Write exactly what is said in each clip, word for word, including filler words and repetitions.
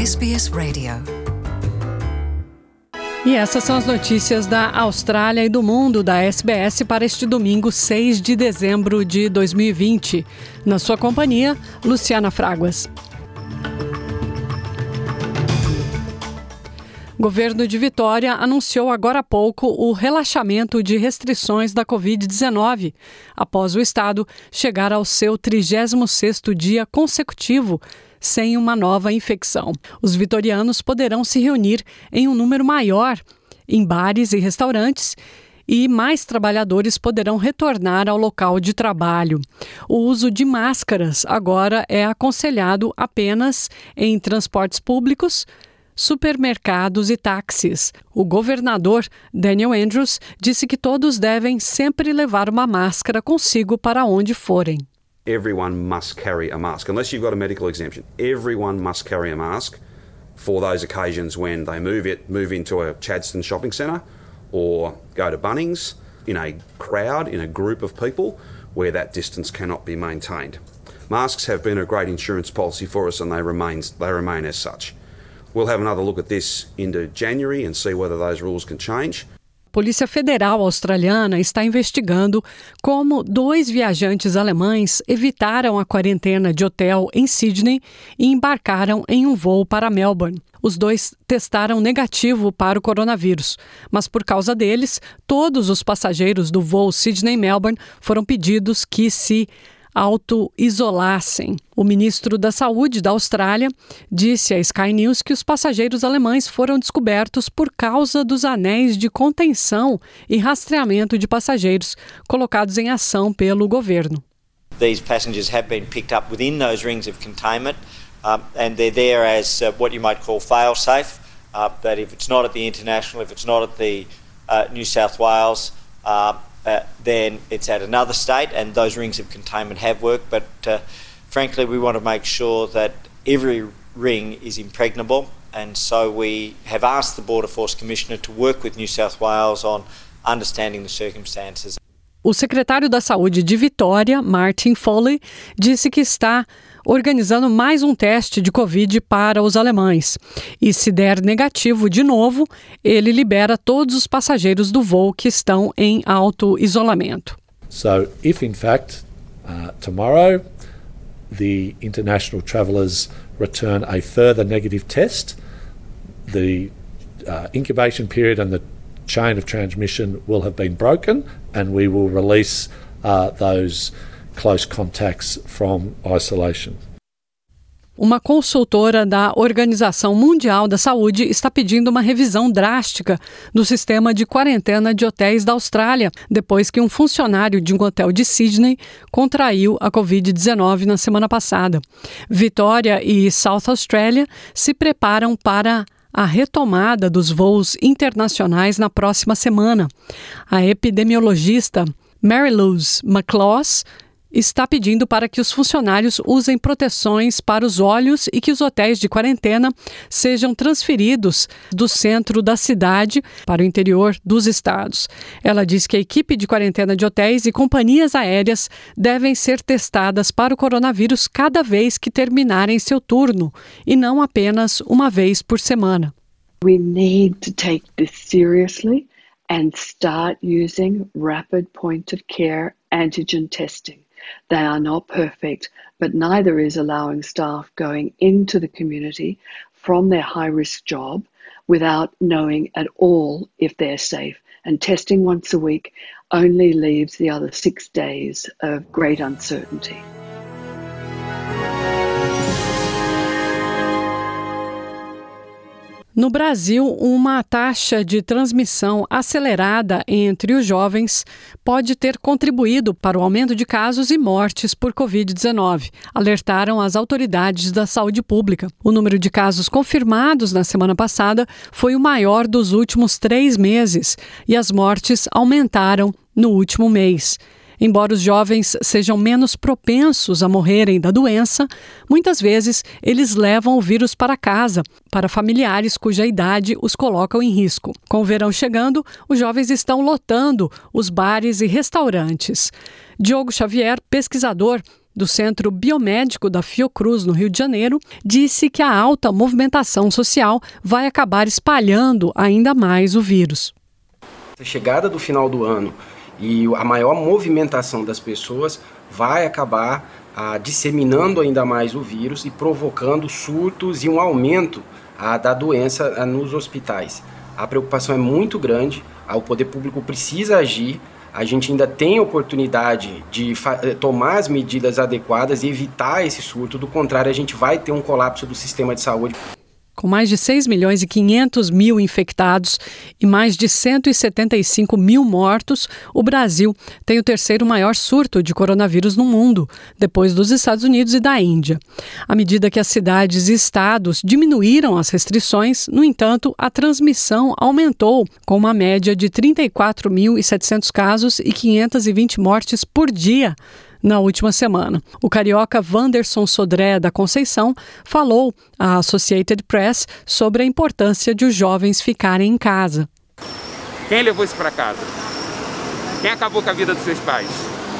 S B S Radio. E essas são as notícias da Austrália e do mundo da S B S para este domingo, seis de dezembro de dois mil e vinte. Na sua companhia, Luciana Fraguas. O governo de Vitória anunciou agora há pouco o relaxamento de restrições da covid dezenove, após o estado chegar ao seu trigésimo sexto dia consecutivo sem uma nova infecção. Os vitorianos poderão se reunir em um número maior em bares e restaurantes e mais trabalhadores poderão retornar ao local de trabalho. O uso de máscaras agora é aconselhado apenas em transportes públicos, supermercados e táxis. O governador Daniel Andrews disse que todos devem sempre levar uma máscara consigo para onde forem. Everyone must carry a mask. Unless you've got a medical exemption, everyone must carry a mask for those occasions when they move it, move into a Chadstone shopping centre or go to Bunnings in a crowd, in a group of people where that distance cannot be maintained. Masks have been a great insurance policy for us and they remain, they remain as such. We'll have another look at this into January and see whether those rules can change. A Polícia Federal Australiana está investigando como dois viajantes alemães evitaram a quarentena de hotel em Sydney e embarcaram em um voo para Melbourne. Os dois testaram negativo para o coronavírus, mas por causa deles, todos os passageiros do voo Sydney-Melbourne foram pedidos que se auto-isolassem. O ministro da Saúde da Austrália disse à Sky News que os passageiros alemães foram descobertos por causa dos anéis de contenção e rastreamento de passageiros colocados em ação pelo governo. These passengers have been picked up within those rings of containment um, and they're there as uh, what you might call fail-safe, uh, that if it's not at the international, if it's not at the uh, New South Wales, uh, Uh, then it's at another state, and those rings of containment have worked. But uh, frankly, we want to make sure that every ring is impregnable, and so we have asked the Border Force Commissioner to work with New South Wales on understanding the circumstances. O secretário da Saúde de Vitória, Martin Foley, disse que está organizando mais um teste de Covid para os alemães. E se der negativo de novo, ele libera todos os passageiros do voo que estão em auto-isolamento. So, if in fact, uh, tomorrow, the international travellers return a further negative test, the uh, incubation period and the chain of transmission will have been broken and we will release uh, those close contacts from isolation. Uma consultora da Organização Mundial da Saúde está pedindo uma revisão drástica do sistema de quarentena de hotéis da Austrália, depois que um funcionário de um hotel de Sydney contraiu a covid dezenove na semana passada. Vitória e South Australia se preparam para a retomada dos voos internacionais na próxima semana. A epidemiologista Mary-Louise McLaws está pedindo para que os funcionários usem proteções para os olhos e que os hotéis de quarentena sejam transferidos do centro da cidade para o interior dos estados. Ela diz que a equipe de quarentena de hotéis e companhias aéreas devem ser testadas para o coronavírus cada vez que terminarem seu turno e não apenas uma vez por semana. We need to take this seriously and start using rapid point of care antigen testing. They are not perfect, but neither is allowing staff going into the community from their high-risk job without knowing at all if they're safe. And testing once a week only leaves the other six days of great uncertainty. No Brasil, uma taxa de transmissão acelerada entre os jovens pode ter contribuído para o aumento de casos e mortes por covid dezenove, alertaram as autoridades da saúde pública. O número de casos confirmados na semana passada foi o maior dos últimos três meses e as mortes aumentaram no último mês. Embora os jovens sejam menos propensos a morrerem da doença, muitas vezes eles levam o vírus para casa, para familiares cuja idade os colocam em risco. Com o verão chegando, os jovens estão lotando os bares e restaurantes. Diogo Xavier, pesquisador do Centro Biomédico da Fiocruz, no Rio de Janeiro, disse que a alta movimentação social vai acabar espalhando ainda mais o vírus. A chegada do final do ano e a maior movimentação das pessoas vai acabar ah, disseminando ainda mais o vírus e provocando surtos e um aumento ah, da doença ah, nos hospitais. A preocupação é muito grande, ah, o poder público precisa agir, a gente ainda tem oportunidade de tomar as medidas adequadas e evitar esse surto, do contrário a gente vai ter um colapso do sistema de saúde. Com mais de seis milhões e quinhentos mil infectados e mais de cento e setenta e cinco mil mortos, o Brasil tem o terceiro maior surto de coronavírus no mundo, depois dos Estados Unidos e da Índia. À medida que as cidades e estados diminuíram as restrições, no entanto, a transmissão aumentou, com uma média de trinta e quatro mil e setecentos casos e quinhentas e vinte mortes por dia na última semana. O carioca Wanderson Sodré da Conceição falou à Associated Press sobre a importância de os jovens ficarem em casa. Quem levou isso para casa? Quem acabou com a vida dos seus pais?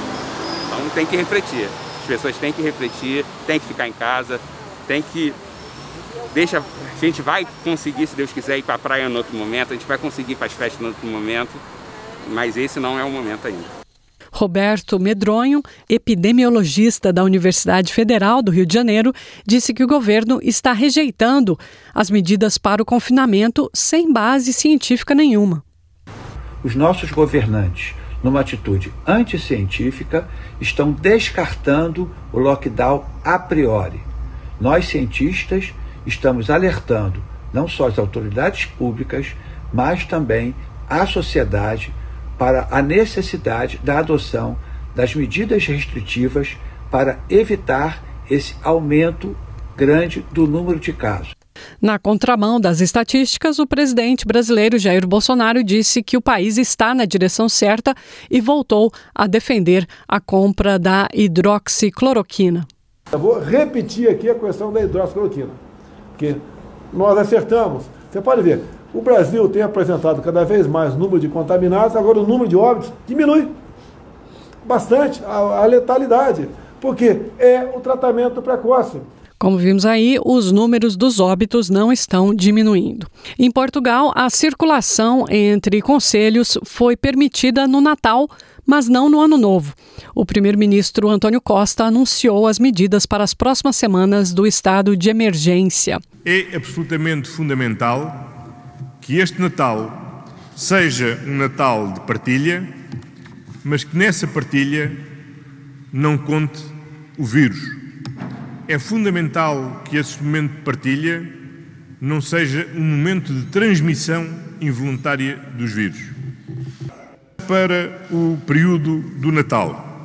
Então tem que refletir. As pessoas têm que refletir, têm que ficar em casa, tem que... Deixa... A gente vai conseguir, se Deus quiser, ir para a praia no outro momento, a gente vai conseguir ir para as festas no outro momento, mas esse não é o momento ainda. Roberto Medronho, epidemiologista da Universidade Federal do Rio de Janeiro, disse que o governo está rejeitando as medidas para o confinamento sem base científica nenhuma. Os nossos governantes, numa atitude anticientífica, estão descartando o lockdown a priori. Nós, cientistas, estamos alertando não só as autoridades públicas, mas também a sociedade para a necessidade da adoção das medidas restritivas para evitar esse aumento grande do número de casos. Na contramão das estatísticas, o presidente brasileiro Jair Bolsonaro disse que o país está na direção certa e voltou a defender a compra da hidroxicloroquina. Eu vou repetir aqui a questão da hidroxicloroquina, porque nós acertamos. Você pode ver, o Brasil tem apresentado cada vez mais número de contaminados, agora o número de óbitos diminui bastante, a, a letalidade, porque é o tratamento precoce. Como vimos aí, os números dos óbitos não estão diminuindo. Em Portugal, a circulação entre concelhos foi permitida no Natal, mas não no Ano Novo. O primeiro-ministro António Costa anunciou as medidas para as próximas semanas do estado de emergência. É absolutamente fundamental que este Natal seja um Natal de partilha, mas que nessa partilha não conte o vírus. É fundamental que esse momento de partilha não seja um momento de transmissão involuntária dos vírus. Para o período do Natal,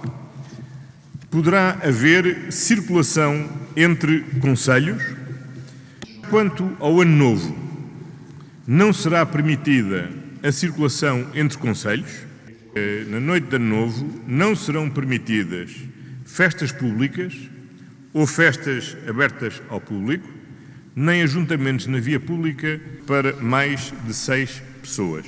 poderá haver circulação entre concelhos. Quanto ao Ano Novo, não será permitida a circulação entre concelhos. Na noite de Ano Novo não serão permitidas festas públicas ou festas abertas ao público, nem ajuntamentos na via pública para mais de seis pessoas.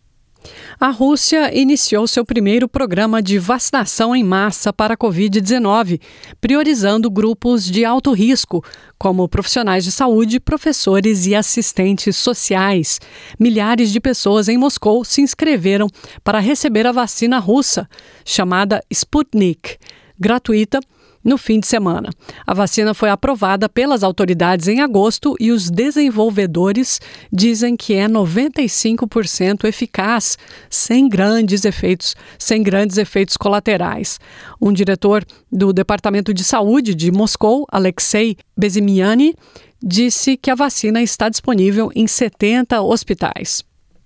A Rússia iniciou seu primeiro programa de vacinação em massa para a covid dezenove, priorizando grupos de alto risco, como profissionais de saúde, professores e assistentes sociais. Milhares de pessoas em Moscou se inscreveram para receber a vacina russa, chamada Sputnik, gratuita, no fim de semana. A vacina foi aprovada pelas autoridades em agosto e os desenvolvedores dizem que é noventa e cinco por cento eficaz, sem grandes efeitos, sem grandes efeitos colaterais. Um diretor do Departamento de Saúde de Moscou, Alexei Bezimiany, disse que a vacina está disponível em setenta hospitais.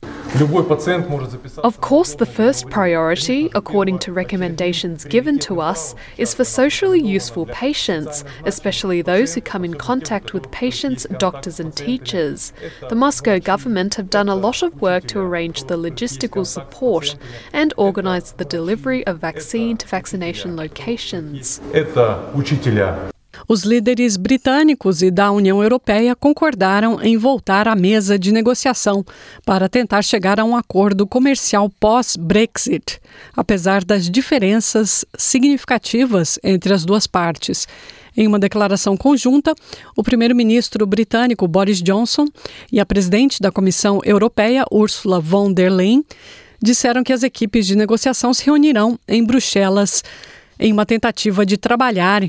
Of course, the first priority, according to recommendations given to us, is for socially useful patients, especially those who come in contact with patients, doctors and teachers. The Moscow government have done a lot of work to arrange the logistical support and organize the delivery of vaccine to vaccination locations. Os líderes britânicos e da União Europeia concordaram em voltar à mesa de negociação para tentar chegar a um acordo comercial pós-Brexit, apesar das diferenças significativas entre as duas partes. Em uma declaração conjunta, o primeiro-ministro britânico Boris Johnson e a presidente da Comissão Europeia, Ursula von der Leyen, disseram que as equipes de negociação se reunirão em Bruxelas em uma tentativa de trabalhar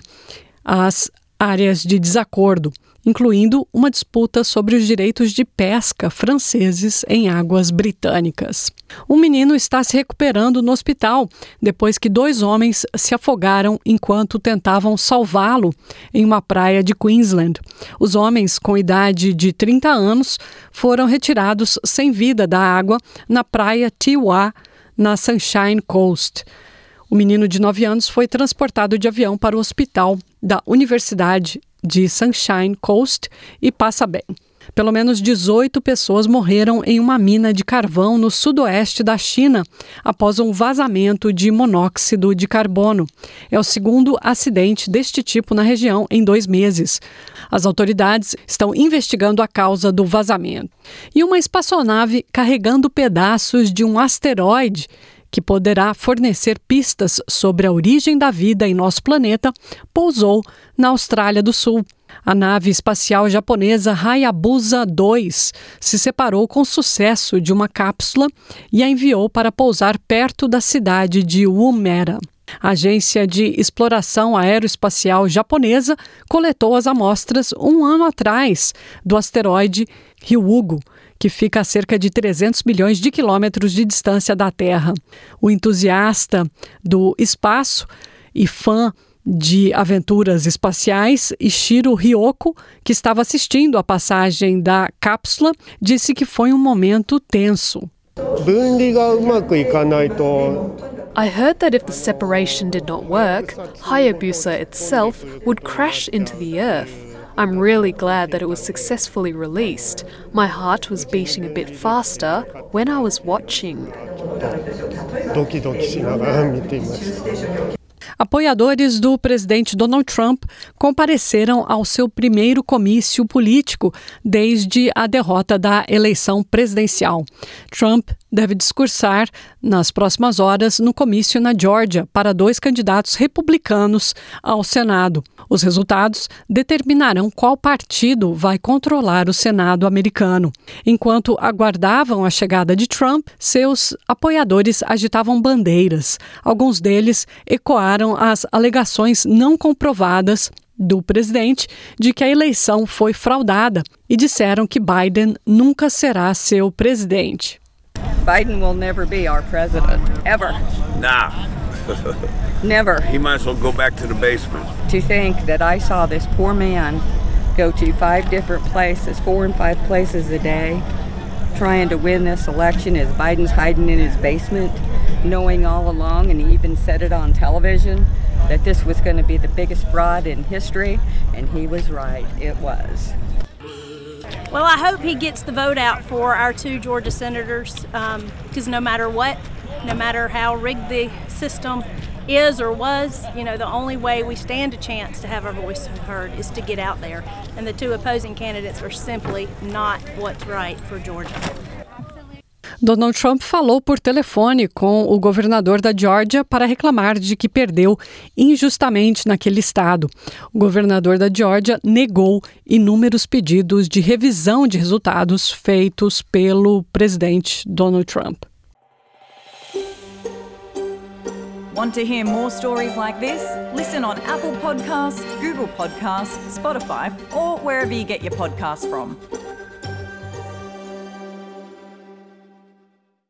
as áreas de desacordo, incluindo uma disputa sobre os direitos de pesca franceses em águas britânicas. Um menino está se recuperando no hospital depois que dois homens se afogaram enquanto tentavam salvá-lo em uma praia de Queensland. Os homens, com idade de trinta anos, foram retirados sem vida da água na praia Tiwa, na Sunshine Coast. O menino de nove anos foi transportado de avião para o hospital da Universidade de Sunshine Coast e passa bem. Pelo menos dezoito pessoas morreram em uma mina de carvão no sudoeste da China após um vazamento de monóxido de carbono. É o segundo acidente deste tipo na região em dois meses. As autoridades estão investigando a causa do vazamento. E uma espaçonave carregando pedaços de um asteroide que poderá fornecer pistas sobre a origem da vida em nosso planeta, pousou na Austrália do Sul. A nave espacial japonesa Hayabusa dois se separou com sucesso de uma cápsula e a enviou para pousar perto da cidade de Woomera. A Agência de Exploração Aeroespacial Japonesa coletou as amostras um ano atrás do asteroide Ryugu, que fica a cerca de trezentos milhões de quilômetros de distância da Terra. O entusiasta do espaço e fã de aventuras espaciais, Ishiro Ryoko, que estava assistindo a passagem da cápsula, disse que foi um momento tenso. I heard that if the separation did not work, Hayabusa itself would crash into the Earth. I'm really glad that it was successfully released. My heart was beating a bit faster when I was watching. Apoiadores do presidente Donald Trump compareceram ao seu primeiro comício político desde a derrota da eleição presidencial. Trump deve discursar nas próximas horas no comício na Geórgia para dois candidatos republicanos ao Senado. Os resultados determinarão qual partido vai controlar o Senado americano. Enquanto aguardavam a chegada de Trump, seus apoiadores agitavam bandeiras. Alguns deles ecoaram as alegações não comprovadas do presidente de que a eleição foi fraudada e disseram que Biden nunca será seu presidente. Biden will never be our president, ever. Nah. Never. He might as well go back to the basement. To think that I saw this poor man go to five different places, four and five places a day, trying to win this election as Biden's hiding in his basement, knowing all along, and he even said it on television, that this was going to be the biggest fraud in history, and he was right, it was. Well, I hope he gets the vote out for our two Georgia senators, because um, no matter what, no matter how rigged the system is or was, you know, the only way we stand a chance to have our voice heard is to get out there. And the two opposing candidates are simply not what's right for Georgia. Donald Trump falou por telefone com o governador da Geórgia para reclamar de que perdeu injustamente naquele estado. O governador da Geórgia negou inúmeros pedidos de revisão de resultados feitos pelo presidente Donald Trump. Want to hear more stories like this? Listen on Apple Podcasts, Google Podcasts, Spotify, or wherever you get your podcasts from.